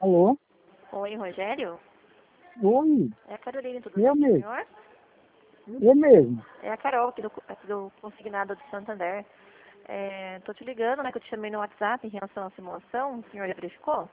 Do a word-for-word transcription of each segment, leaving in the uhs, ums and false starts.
Alô? Oi, Rogério? Oi, É a Carolina, tudo eu bem, mesmo, senhor? eu mesmo. É a Carol, aqui do, aqui do Consignado de Santander. É, tô te ligando, né, que eu te chamei no WhatsApp em relação à simulação. O senhor já verificou?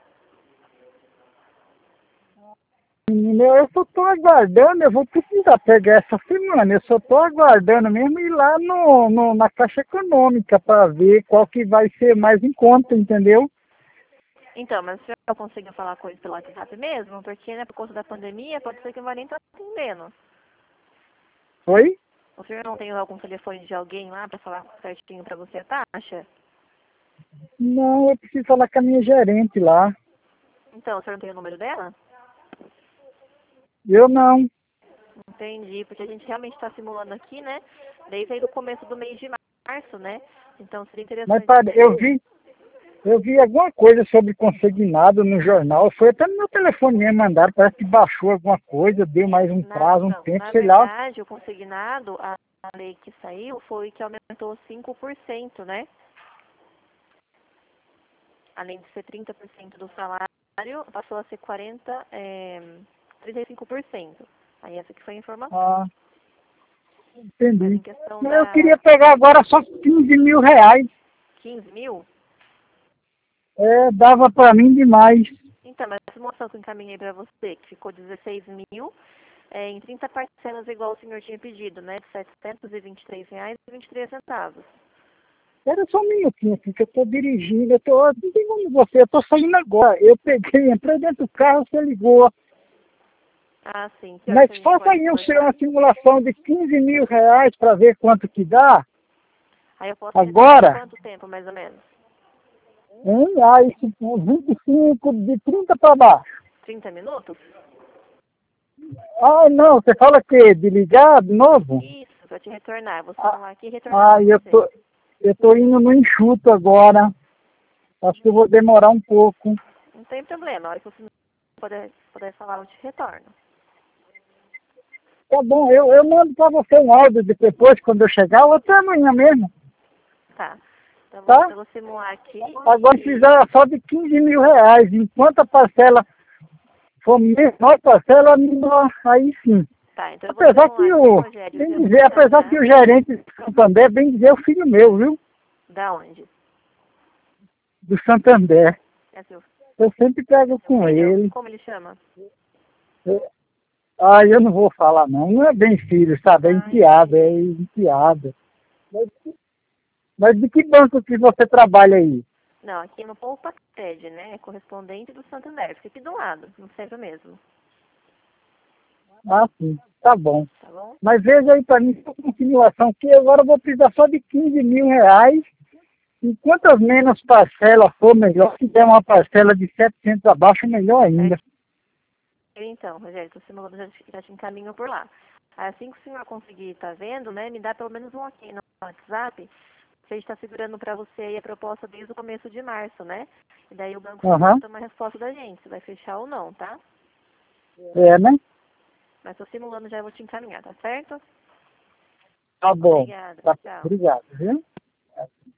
Menina, eu só tô aguardando, eu vou precisar pegar essa semana, eu só tô aguardando mesmo ir lá no, no, na Caixa Econômica para ver qual que vai ser mais em conta, entendeu? Então, mas o senhor não conseguiu falar com ele pelo WhatsApp mesmo? Porque, né, por conta da pandemia, pode ser que não vai nem estar atendendo. Oi? O senhor não tem algum telefone de alguém lá para falar certinho para você a taxa? Não, eu preciso falar com a minha gerente lá. Então, o senhor não tem o número dela? Eu não. Entendi, porque a gente realmente está simulando aqui, né? Desde aí do começo do mês de março, né? Então seria Mas interessante para, eu ter. vi, eu vi alguma coisa sobre consignado no jornal, foi até no meu telefone mesmo, mandaram, parece que baixou alguma coisa, deu mais um Na, prazo, um não, tempo, na sei lá. verdade, o consignado, a, a lei que saiu foi que aumentou cinco por cento, né? Além de ser trinta por cento do salário, passou a ser quarenta, é, trinta e cinco por cento. Aí essa que foi a informação. Ah, Mas entendi. em questão Mas eu queria da pegar agora só quinze mil reais. quinze mil, É, dava pra mim demais. então, mas essa moção que eu encaminhei para você, que ficou dezesseis mil, é, em trinta parcelas igual o senhor tinha pedido, né? De setecentos e vinte e três reais e vinte e três centavos. Era só um minutinho aqui que eu tô dirigindo. Eu tô ligando você, eu tô saindo agora. Eu peguei, entrei dentro do carro, você ligou. Ah, sim. Que hora Mas que a gente faça pode aí um, conversar? uma simulação de quinze mil reais para ver quanto que dá. Aí eu posso retornar em Agora, quanto tempo, mais ou menos? hein? Aí, tipo, vinte e cinco de trinta para baixo. trinta minutos? Ah, não, você fala que de ligar de novo? Isso, para te retornar. Vou Ah, simular aqui e retornar ah, para eu você. tô, eu tô indo no enxuto agora. Acho que eu vou demorar um pouco. Não tem problema. A hora que você puder, puder falar, eu te retorno. Tá bom, eu, eu mando para você um áudio de depois, quando eu chegar, ou até amanhã mesmo, Tá. Então eu vou, tá? eu vou simular aqui Agora e... fizer só de quinze mil reais. Enquanto a parcela for menor parcela, menor, aí sim. Tá, então eu vou Apesar simular que aqui, o, Rogério. bem Já vou te dizer, apesar que encaminhar. o gerente do Santander, bem dizer, é o filho meu, viu? Da onde? Do Santander. É seu, Eu sempre é pego seu com filho? ele. Como ele chama? Eu- ah, eu não vou falar não. Não é bem filho, sabe? É Ah, enteada, é entendi. enteada. Mas, mas de que banco que você trabalha aí? Não, aqui no Poupa Sede, né? É correspondente do Santander. Fica aqui do lado, no centro mesmo. Ah, sim. Tá bom. Tá bom? Mas veja aí para mim, sua continuação, que agora eu vou precisar só de quinze mil reais. E quantas menos parcela for, melhor. Se der uma parcela de setecentos abaixo, melhor ainda. Certo? Então, Rogério, estou simulando, já, te- já te encaminho por lá. Assim que o senhor conseguir estar vendo, né? Me dá pelo menos um ok no WhatsApp. Que a gente está segurando para você aí a proposta desde o começo de março, né? E daí o banco Aham. solicita uma resposta da gente, se vai fechar ou não, tá? É, né? Mas estou simulando, já vou te encaminhar, tá certo? Tá bom. Obrigada. Tá. Tchau. Obrigado, viu?